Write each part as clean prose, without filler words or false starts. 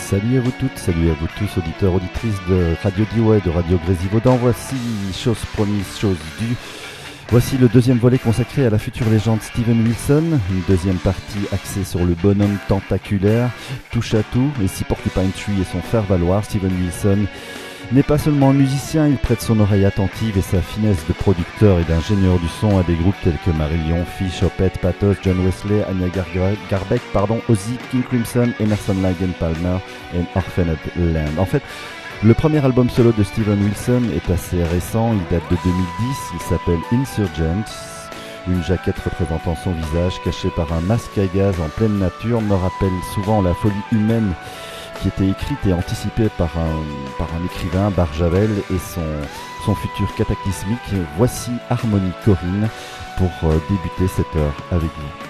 Salut à vous toutes, salut à vous tous, auditeurs, auditrices de Radio Dewey, de Radio Grésivaudan. Voici, chose promise, chose due. Voici le deuxième volet consacré à la future légende Steven Wilson. Une deuxième partie axée sur le bonhomme tentaculaire, touche à tout. Et si Porcupine Tree est son faire-valoir, Steven Wilson n'est pas seulement musicien, il prête son oreille attentive et sa finesse de producteur et d'ingénieur du son à des groupes tels que Marillion, Fish, Opeth, Patos, John Wesley, Anya Garbeck, Ozzy, King Crimson, Emerson Lake Palmer et Orphaned Land. En fait, le premier album solo de Steven Wilson est assez récent, il date de 2010, il s'appelle Insurgent. Une jaquette représentant son visage caché par un masque à gaz en pleine nature me rappelle souvent la folie humaine qui était écrite et anticipée par un écrivain, Barjavel, et son futur cataclysmique. Voici Harmony Corrine pour débuter cette heure avec vous.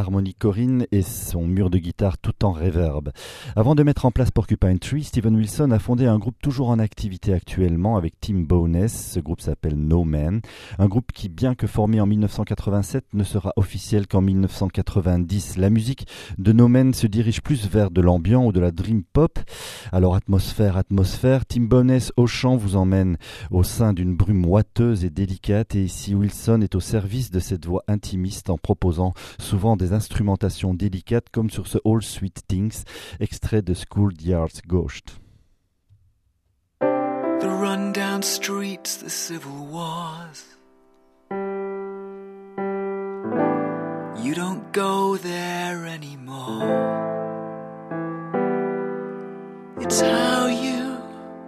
harmonie Corinne et son mur de guitare tout en reverb. Avant de mettre en place Porcupine Tree, Steven Wilson a fondé un groupe toujours en activité actuellement avec Tim Bowness. Ce groupe s'appelle No Man. Un groupe qui, bien que formé en 1987, ne sera officiel qu'en 1990. La musique de No Man se dirige plus vers de l'ambiant ou de la dream pop. Alors atmosphère, Tim Bowness au chant vous emmène au sein d'une brume ouateuse et délicate, et ici Wilson est au service de cette voix intimiste en proposant souvent des instrumentations délicates comme sur ce All Sweet Things, extrait de Schoolyard's Ghost. The rundown streets, the civil wars. You don't go there anymore. It's how you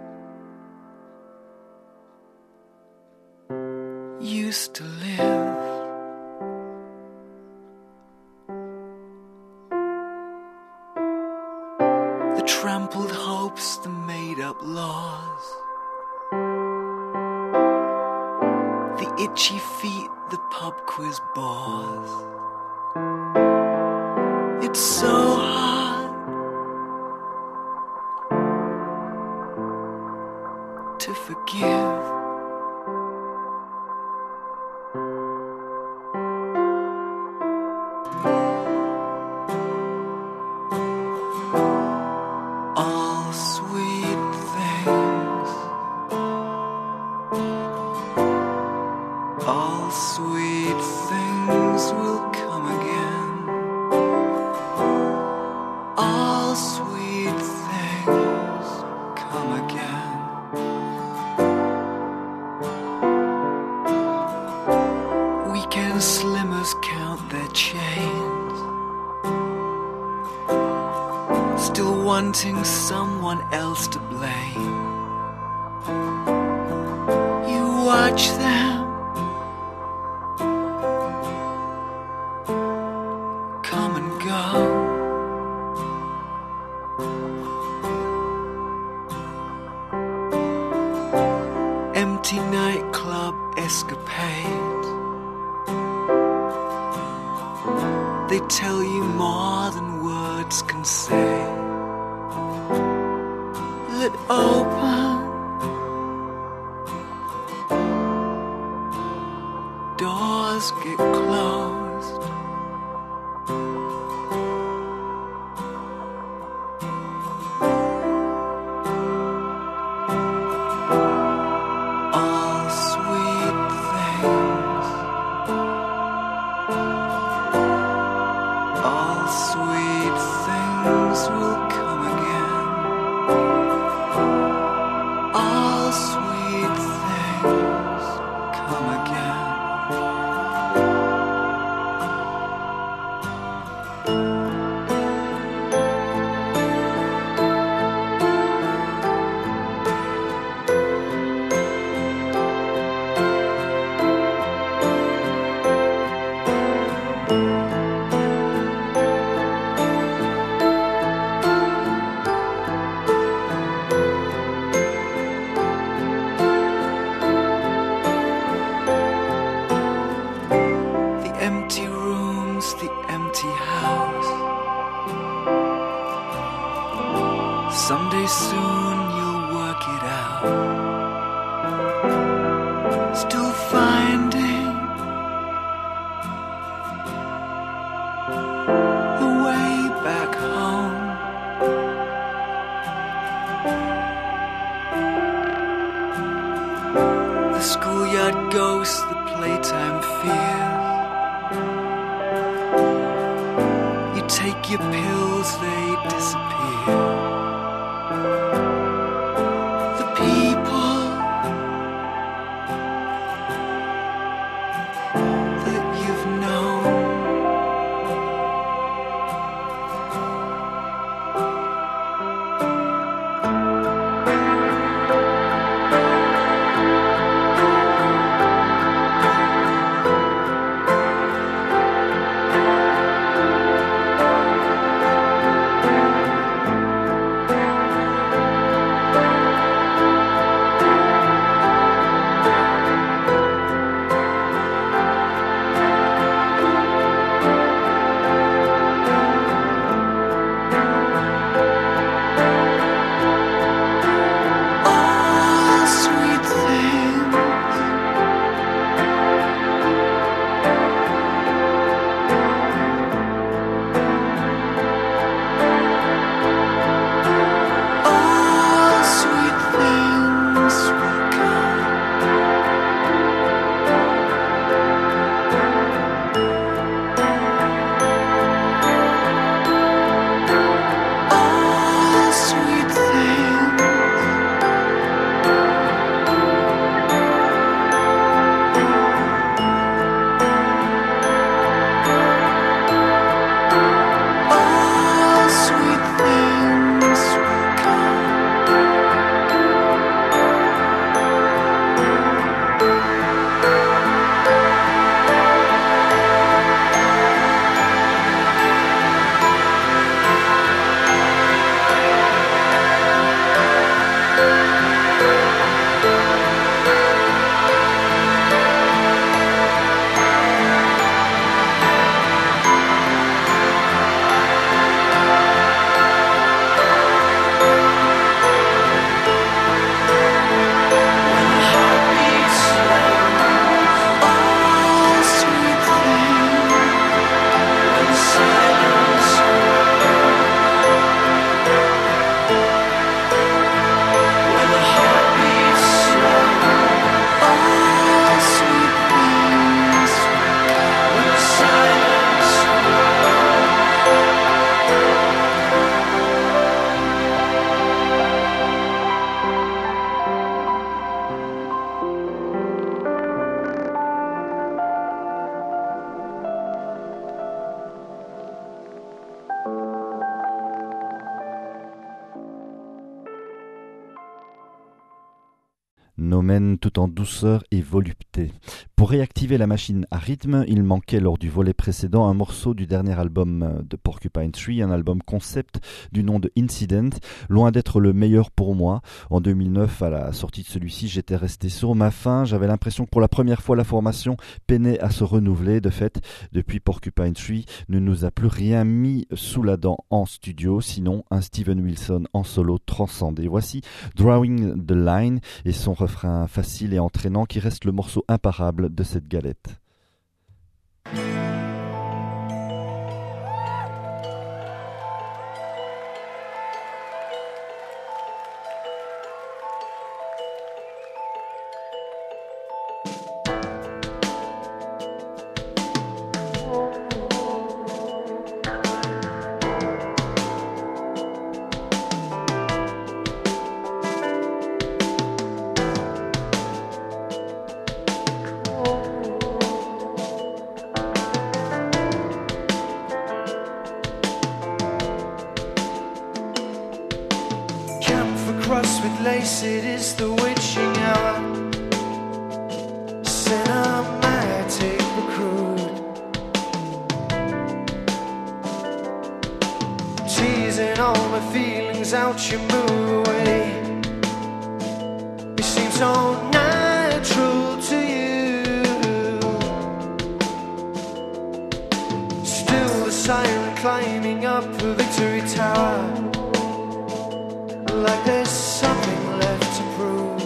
used to live. The trampled hopes, the made-up laws, the itchy feet, the pub quiz bores. It's so hard to forgive. All sweet things, all sweet things will come again. All sweet things come again. Weekend slimmers count their chains, still wanting someone else to blame. You watch them come and go. Empty nightclub escapades, they tell you more than words can say. That open doors get closed. All sweet things, all sweet things will come again. All sweet things come again. The empty rooms, the empty house. Someday soon you'll work it out. Still finding the way back home. The schoolyard ghosts, the playtime fears. You take your pills, they disappear. The people that you've known. phénomène tout en douceur et volupté. Pour réactiver la machine à rythme, il manquait lors du volet précédent un morceau du dernier album de Porcupine Tree, un album concept du nom de Incident, loin d'être le meilleur pour moi. En 2009, à la sortie de celui-ci, j'étais resté sur ma faim, j'avais l'impression que pour la première fois la formation peinait à se renouveler. De fait, depuis Porcupine Tree ne nous a plus rien mis sous la dent en studio, sinon un Steven Wilson en solo transcendé. Voici Drawing the Line et son refrain facile et entraînant qui reste le morceau imparable de cette galette. It is the witching hour, cinematic but crude, teasing all my feelings out, you move away. It seems so natural to you. Still the siren climbing up the victory tower, like there's something left to prove.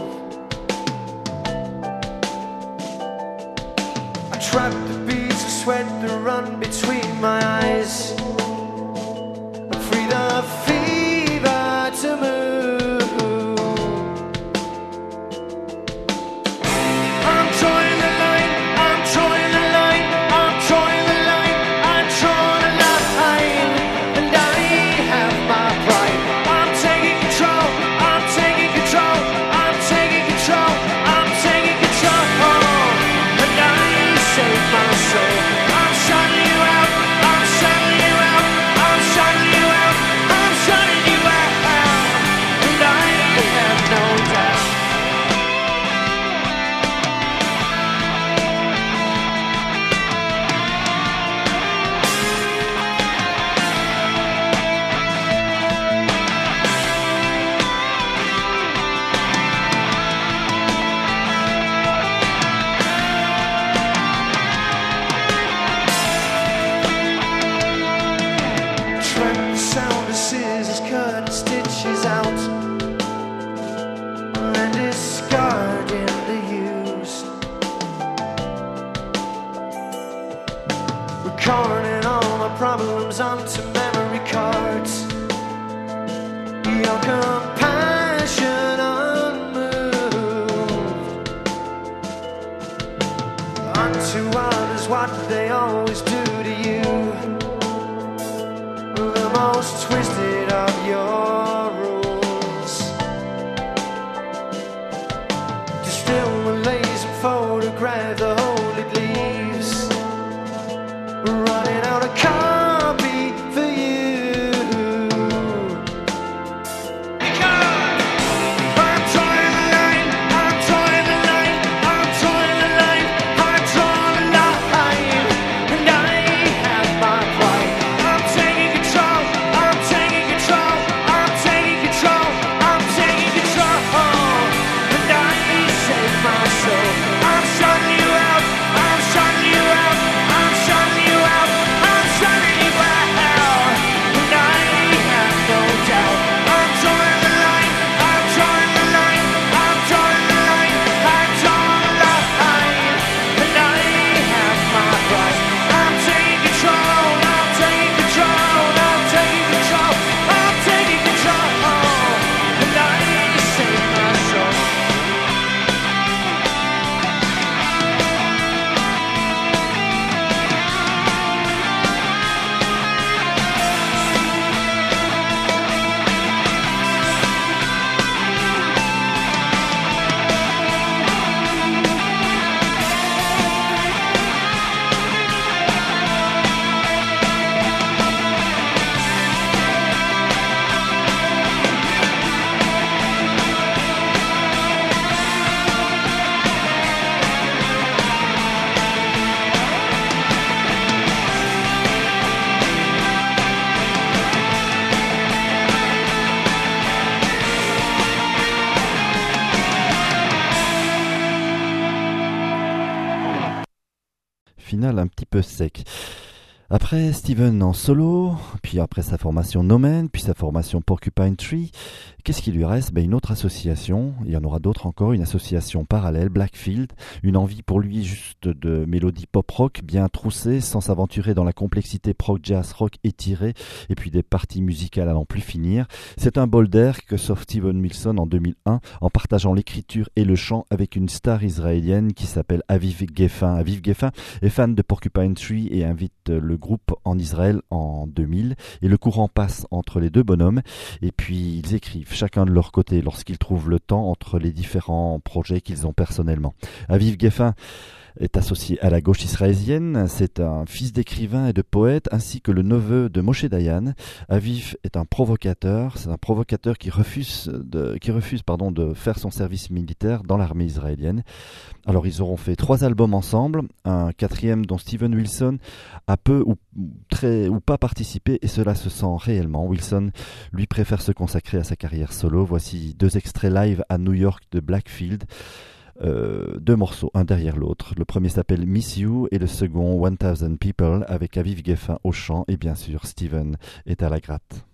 I trap the beads of sweat that run between my eyes, and free the fever to move. I'm drawing the line, I'm drawing the line, I'm drawing the line, I'm drawing the line, and I have my pride. I'm taking control, I'm taking control, I'm taking control, I'm taking control, and I save my soul. I'm shutting you out, I'm shutting you out, I'm shutting you out, I'm shutting you out, and I have no doubt. Tremor sound of scissors cutting stitches out, and discarding the used. Recording all my problems onto memory cards. Your compassion unmoved. Unto others what they always do to you. The most twisted of your rules. Distill the laser photograph, the hole it leaves. Running out a copy for you. Because I'm drawing the line, I'm drawing the line, I'm drawing the line, I'm drawing the line, and I have my pride. I'm taking control, I'm taking final un petit peu sec. Après Steven en solo, puis après sa formation No Man, puis sa formation Porcupine Tree, qu'est-ce qui lui reste ? Une autre association, il y en aura d'autres encore, une association parallèle, Blackfield, une envie pour lui juste de mélodies pop-rock bien troussées, sans s'aventurer dans la complexité prog jazz rock étirée, et puis des parties musicales à n'en plus finir. C'est un bol d'air que s'offre Steven Wilson en 2001, en partageant l'écriture et le chant avec une star israélienne qui s'appelle Aviv Geffen. Aviv Geffen est fan de Porcupine Tree et invite le groupe en Israël en 2000, et le courant passe entre les deux bonhommes, et puis ils écrivent chacun de leur côté lorsqu'ils trouvent le temps entre les différents projets qu'ils ont personnellement. Aviv Geffen est associé à la gauche israélienne. C'est un fils d'écrivain et de poète, ainsi que le neveu de Moshe Dayan. Aviv est un provocateur. C'est un provocateur qui refuse de faire son service militaire dans l'armée israélienne. Alors ils auront fait 3 albums ensemble, un 4e dont Steven Wilson a peu ou pas participé, et cela se sent réellement. Wilson, lui, préfère se consacrer à sa carrière solo. Voici 2 extraits live à New York de Blackfield. 2 morceaux, un derrière l'autre. Le premier s'appelle Miss You et le second 1000 People, avec Aviv Geffen au chant, et bien sûr Steven est à la gratte.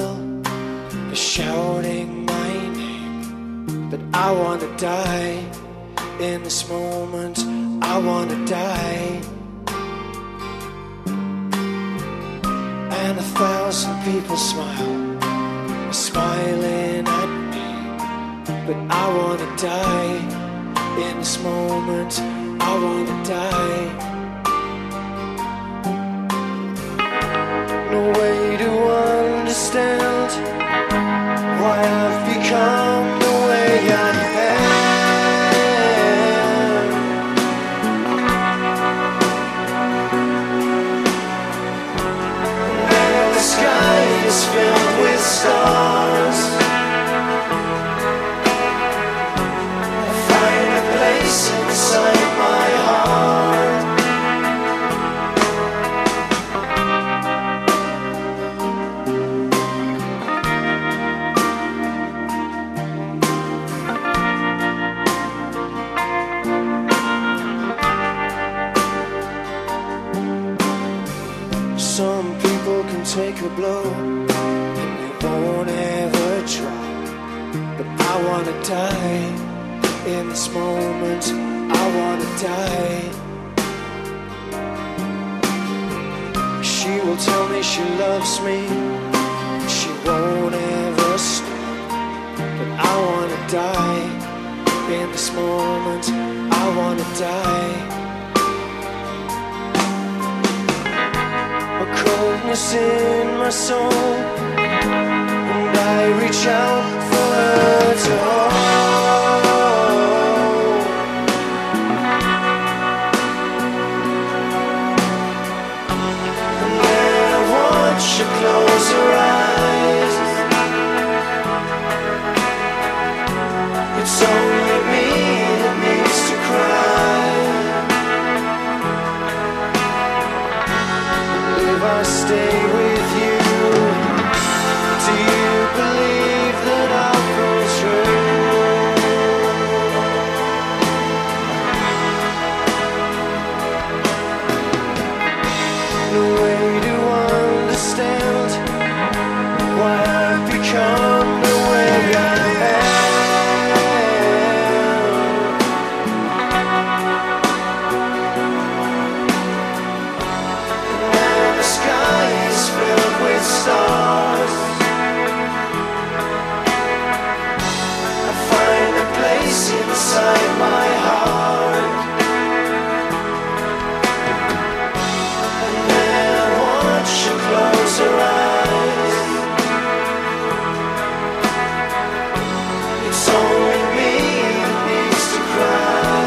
yell, they're shouting my name. But I wanna die in this moment, I wanna die. And 1,000 people smile, they're smiling at me. But I wanna die in this moment, I wanna die. No way to understand why I've become the way I am. And the sky is filled with stars. I find a place inside my heart. Some people can take a blow and they won't ever try. But I wanna die in this moment, I wanna die. She will tell me she loves me, she won't ever stop. But I wanna die in this moment, I wanna die. A coldness in my soul, and I reach out for her to hold. And then I watch her close her eyes. It's only me that needs to cry. If I stay with you, do you believe that I'll pull through? No way to understand why I've become the way I am. And the sky is filled with stars. I find a place inside my heart. And then I watch her close her eyes. It's only me that needs to cry.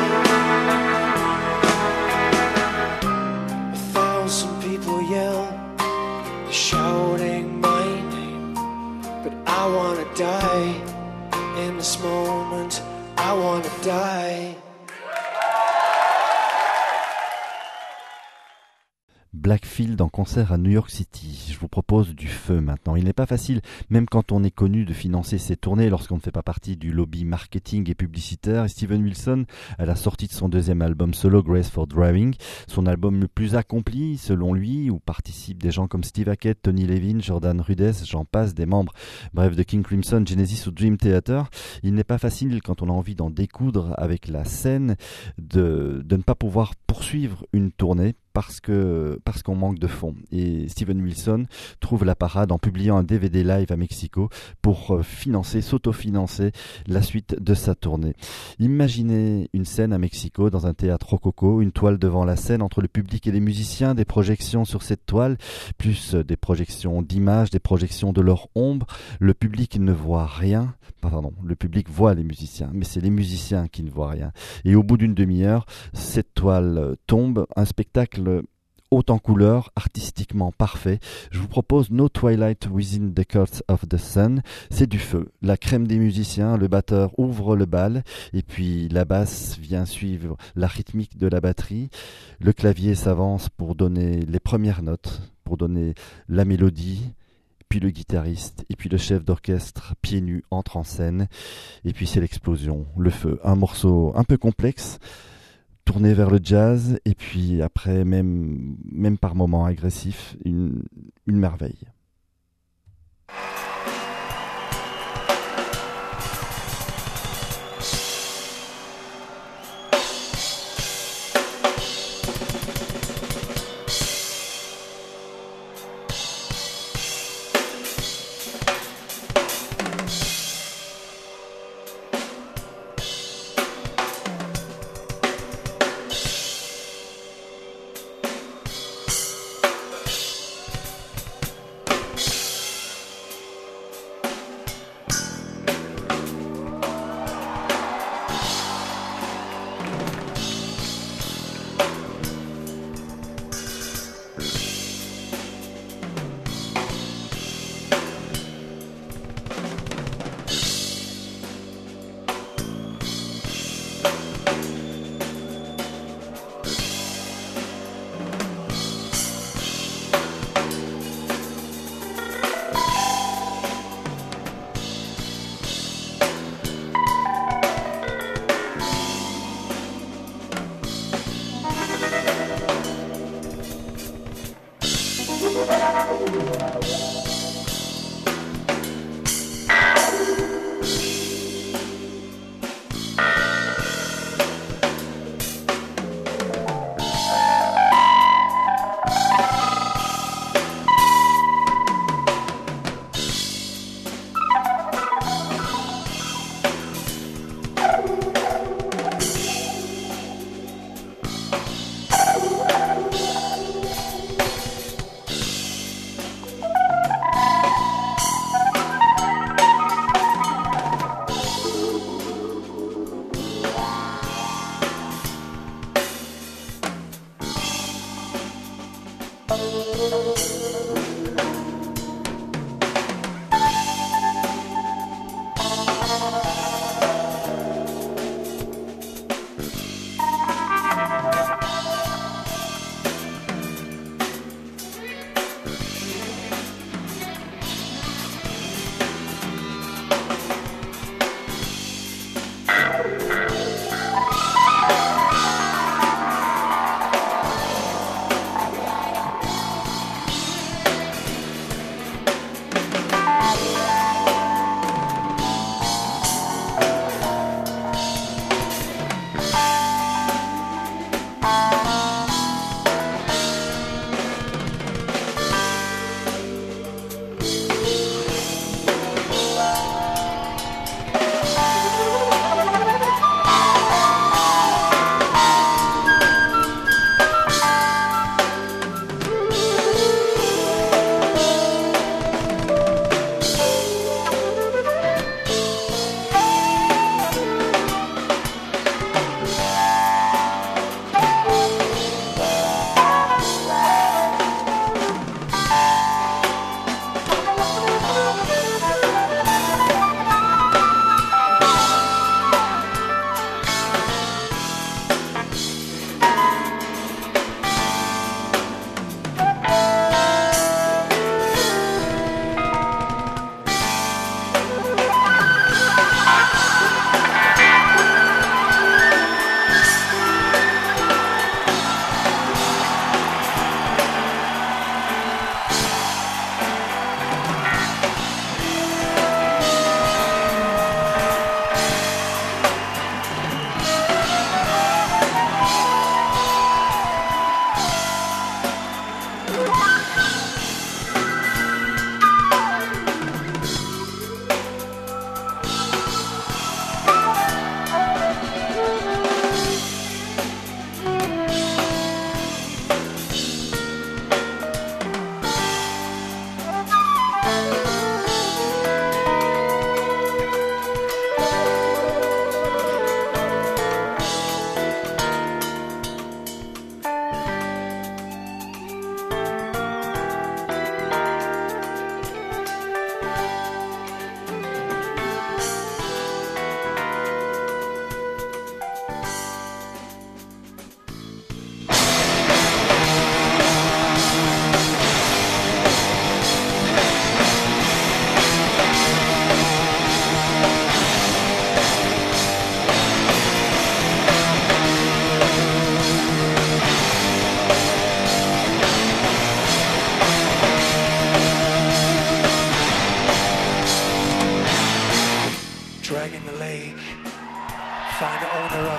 1,000 people yell, they're shouting my name. But I wanna die in this moment, I wanna die. Blackfield en concert à New York City. Je vous propose du feu maintenant. Il n'est pas facile, même quand on est connu, de financer ses tournées lorsqu'on ne fait pas partie du lobby marketing et publicitaire. Et Steven Wilson, à la sortie de son deuxième album solo, Grace for Driving, son album le plus accompli selon lui, où participent des gens comme Steve Hackett, Tony Levin, Jordan Rudess, j'en passe, des membres, bref, de King Crimson, Genesis ou Dream Theater. Il n'est pas facile, quand on a envie d'en découdre avec la scène, de ne pas pouvoir poursuivre une tournée parce qu'on manque de fonds. Et Steven Wilson trouve la parade en publiant un DVD live à Mexico pour s'autofinancer la suite de sa tournée. Imaginez une scène à Mexico dans un théâtre rococo, une toile devant la scène entre le public et les musiciens, des projections sur cette toile, plus des projections d'images, des projections de leur ombre. Le public ne voit rien. Pardon, le public voit les musiciens, mais c'est les musiciens qui ne voient rien. Et au bout d'une demi-heure, cette toile tombe, un spectacle haut en couleurs, artistiquement parfait. Je vous propose No Twilight Within the Curse of the Sun. C'est du feu. La crème des musiciens, le batteur ouvre le bal et puis la basse vient suivre la rythmique de la batterie. Le clavier s'avance pour donner les premières notes, pour donner la mélodie. Puis le guitariste et puis le chef d'orchestre pieds nus entre en scène. Et puis c'est l'explosion, le feu. Un morceau un peu complexe, tourné vers le jazz, et puis après, même par moments agressif, une merveille.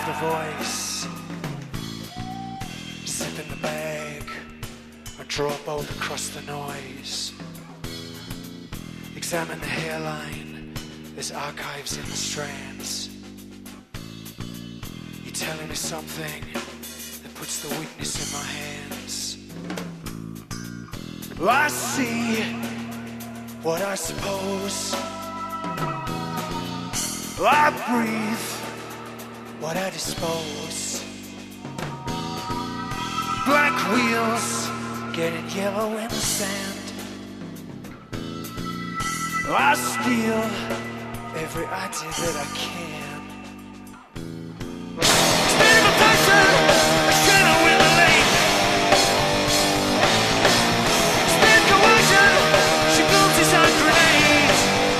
of the voice. Zip in the bag and draw a bolt across the noise. Examine the hairline, there's archives in the strands. You're telling me something that puts the weakness in my hands. I see what I suppose. I breathe what I dispose. Black wheels getting yellow in the sand. I steal every idea that I can. Spin the person, a shadow in the lake. Spin coercion, she builds his own grenade.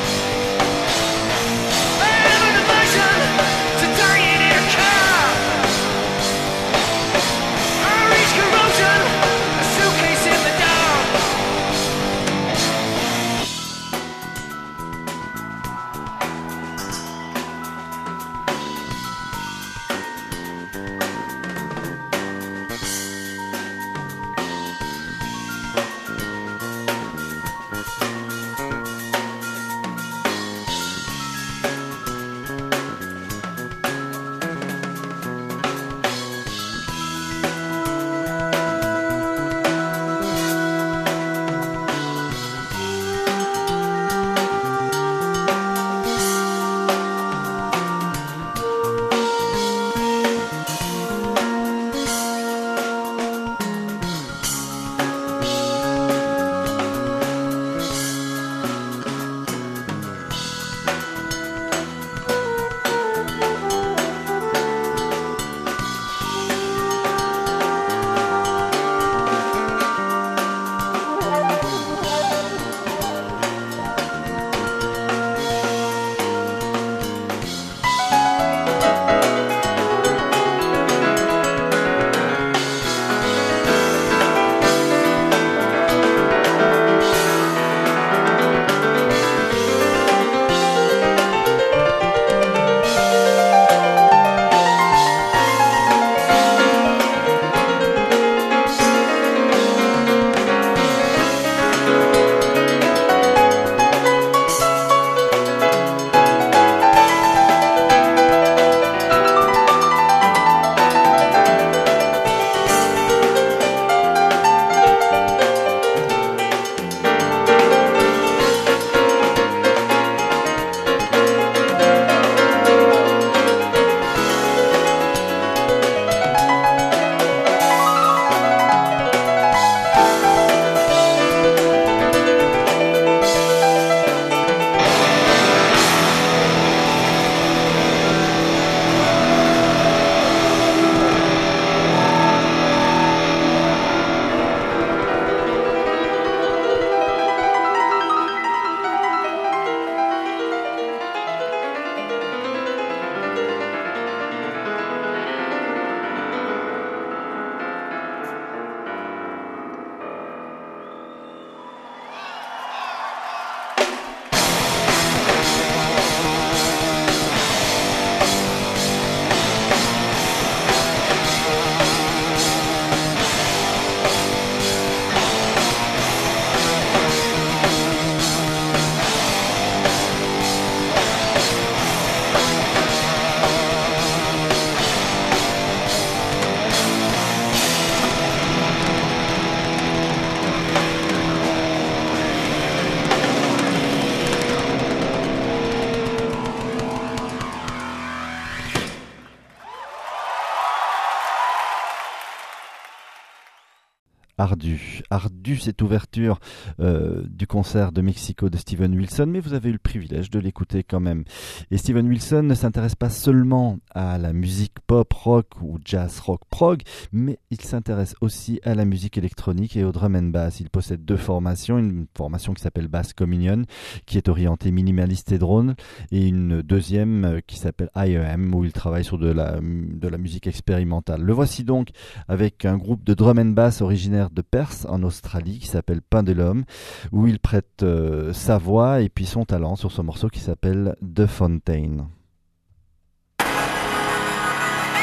I have an aversion to dying in a car. I reach corrosion, a suitcase in the dark. Ardu cette ouverture du concert de Mexico de Steven Wilson, mais vous avez eu le privilège de l'écouter quand même. Et Steven Wilson ne s'intéresse pas seulement à la musique pop, rock ou jazz rock prog, mais il s'intéresse aussi à la musique électronique et au drum and bass. Il possède deux formations, une formation qui s'appelle Bass Communion, qui est orientée minimaliste et drone, et une deuxième qui s'appelle IEM, où il travaille sur de la musique expérimentale. Le voici donc avec un groupe de drum and bass originaire de Perth en Australie qui s'appelle Pendulum, où il prête sa voix et puis son talent sur ce morceau qui s'appelle The Fountain.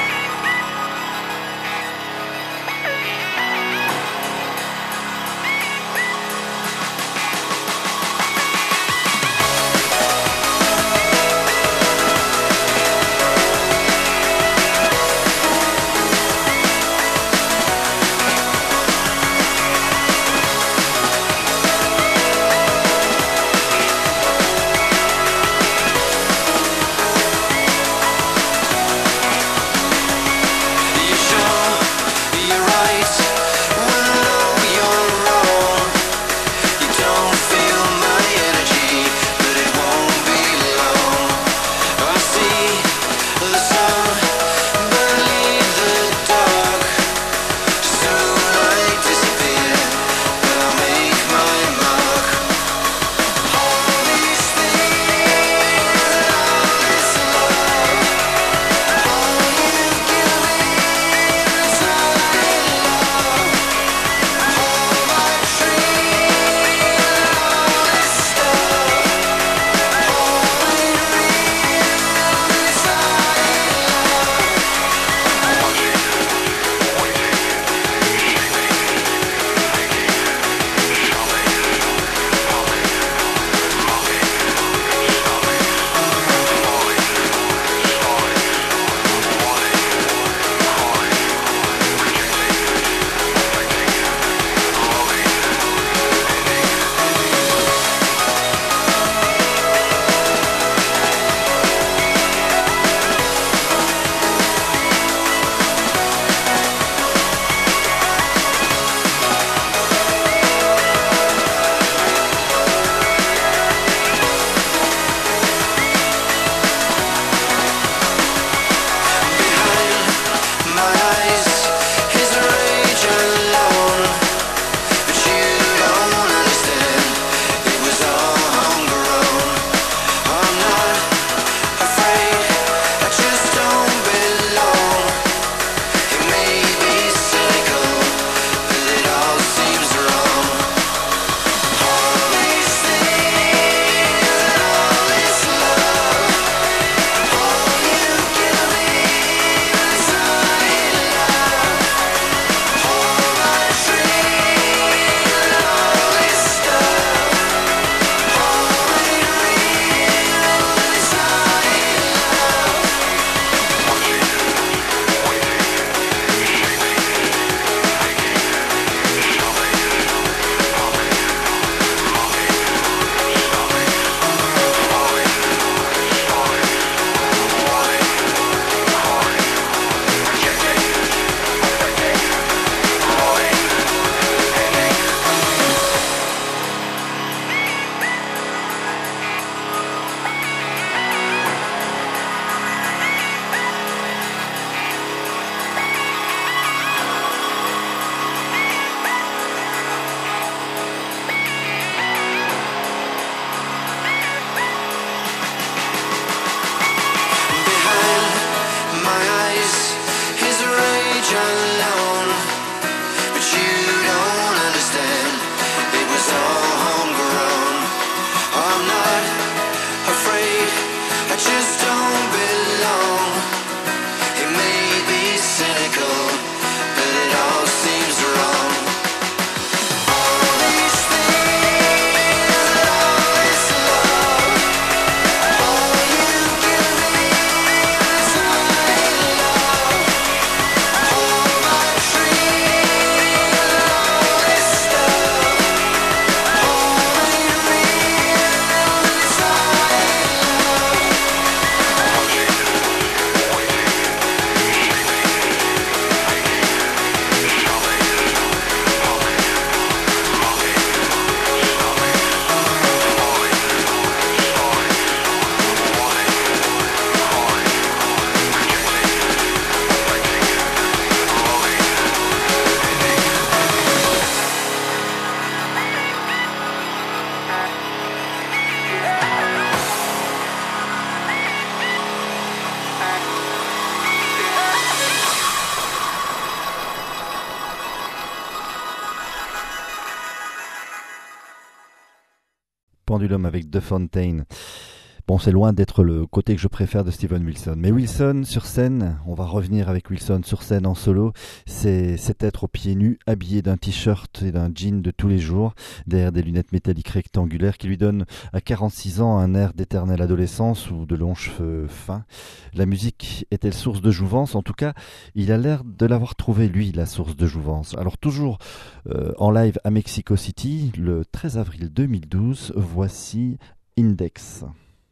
Pendulum avec De Fontaine. Bon, c'est loin d'être le côté que je préfère de Steven Wilson. Mais Wilson sur scène, on va revenir avec Wilson sur scène en solo, c'est cet être aux pieds nus, habillé d'un t-shirt et d'un jean de tous les jours, derrière des lunettes métalliques rectangulaires qui lui donnent à 46 ans un air d'éternelle adolescence ou de longs cheveux fins. La musique est-elle source de jouvence? En tout cas, il a l'air de l'avoir trouvé, lui, la source de jouvence. Alors toujours en live à Mexico City, le 13 avril 2012, voici Index.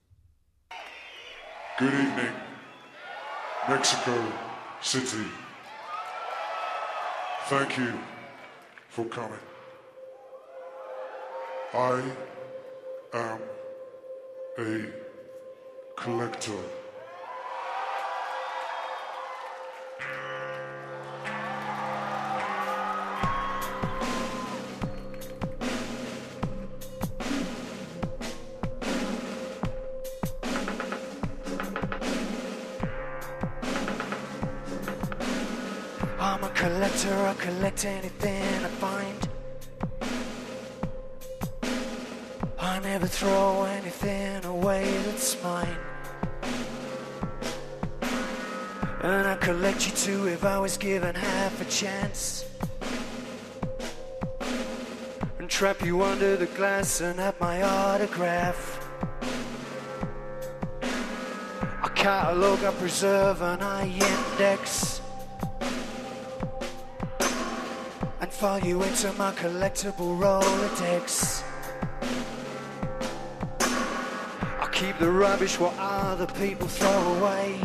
Good evening, Mexico City. Thank you for coming. I am a collector. I'm a collector, I collect anything I find. I never throw anything away that's mine. And I collect you too if I was given half a chance. And trap you under the glass and have my autograph. I catalog, I preserve, and I index. And file you into my collectible Rolodex. I keep the rubbish what other people throw away.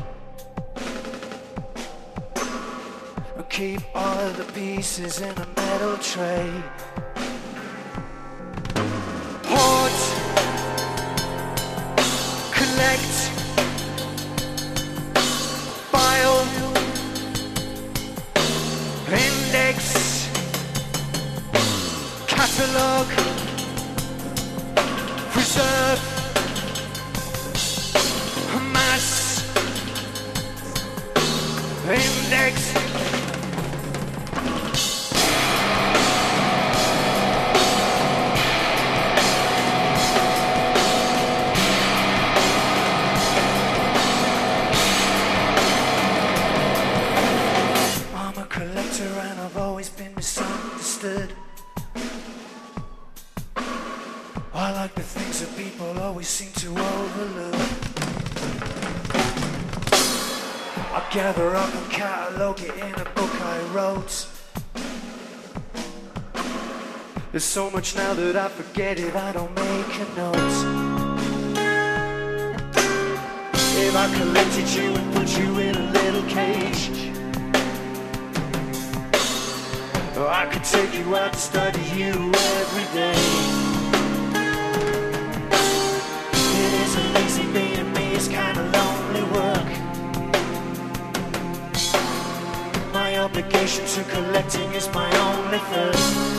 And keep all of the pieces in a metal tray. Hoard, collect, file, index, catalog, preserve, mass, index. I'm a collector and I've always been misunderstood. I like the things that people always seem to overlook. I gather up and catalog it in a book I wrote. There's so much now that I forget if I don't make a note. If I collected you and put you in a little cage, I could take you out to study you every day. It isn't easy being me, it's kinda lonely work. My obligation to collecting is my only thirst.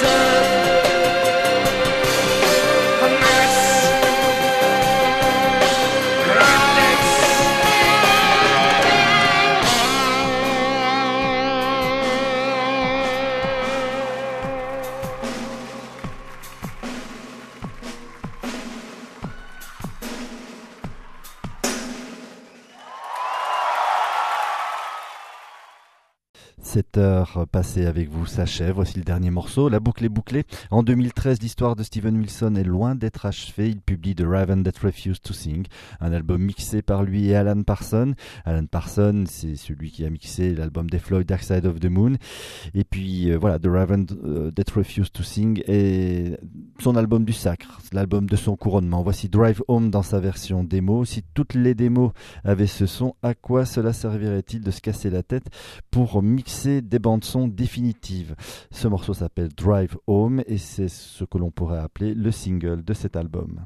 Cette heure passée avec vous s'achève. Voici le dernier morceau. La boucle est bouclée. En 2013, l'histoire de Steven Wilson est loin d'être achevée. Il publie The Raven That Refused to Sing, un album mixé par lui et Alan Parsons. Alan Parsons, c'est celui qui a mixé l'album des Floyd, Dark Side of the Moon. Et puis voilà, The Raven That Refused to Sing est son album du sacre, l'album de son couronnement. Voici Drive Home dans sa version démo. Si toutes les démos avaient ce son, à quoi cela servirait-il de se casser la tête pour mixer des bandes-son définitives? Ce morceau s'appelle Drive Home et c'est ce que l'on pourrait appeler le single de cet album.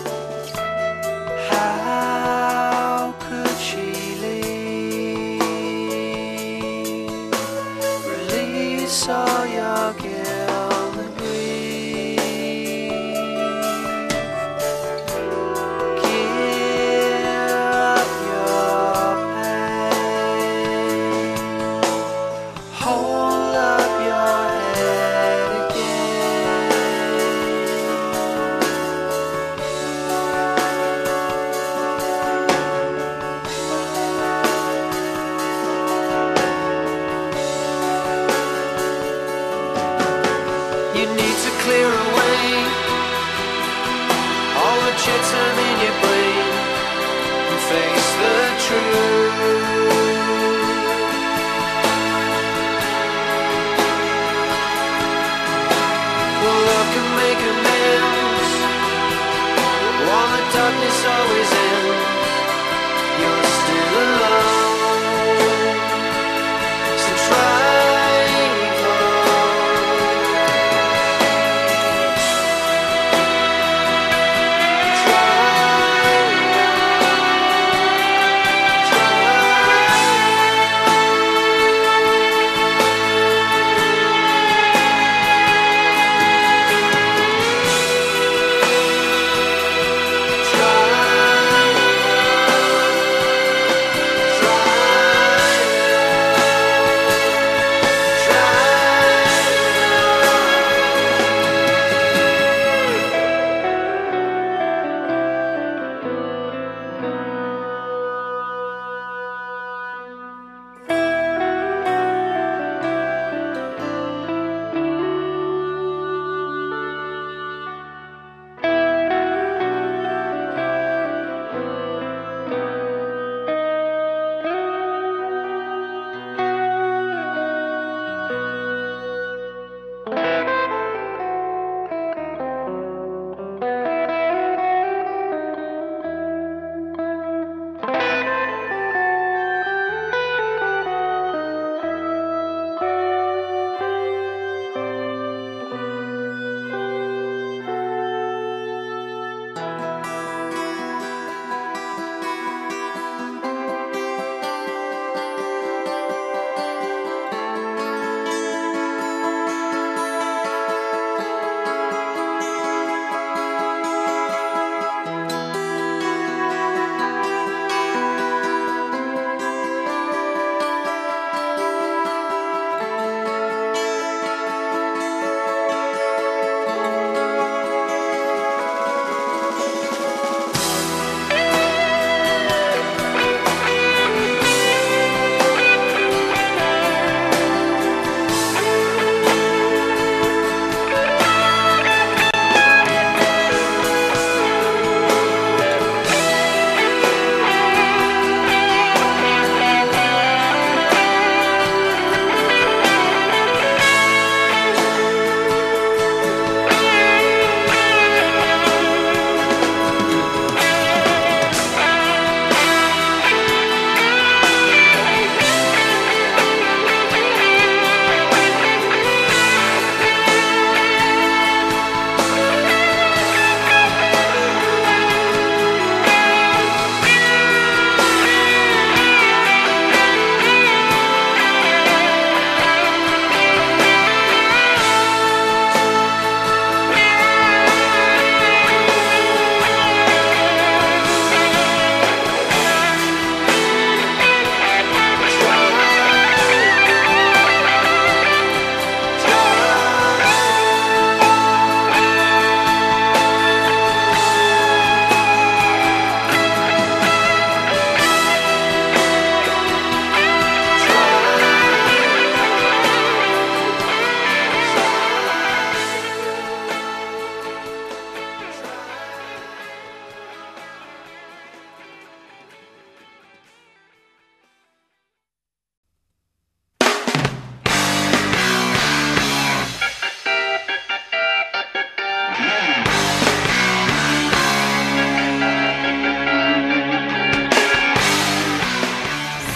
How could she leave?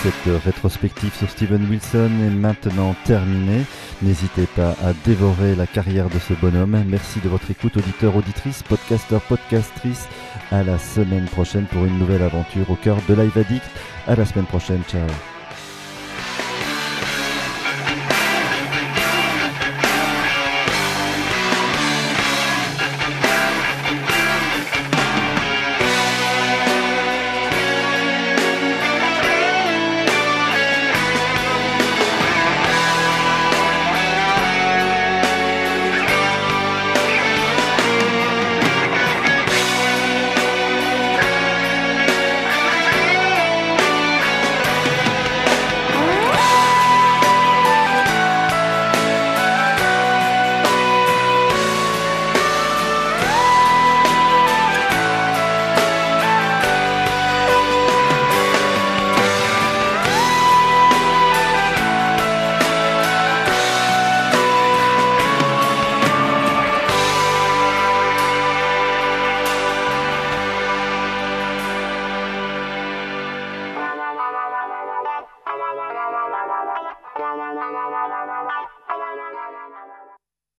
cette rétrospective sur Steven Wilson est maintenant terminée. N'hésitez pas à dévorer la carrière de ce bonhomme. Merci de votre écoute, auditeurs, auditrices, podcasteurs, podcastrices. À la semaine prochaine pour une nouvelle aventure au cœur de Live Addict. À la semaine prochaine, ciao.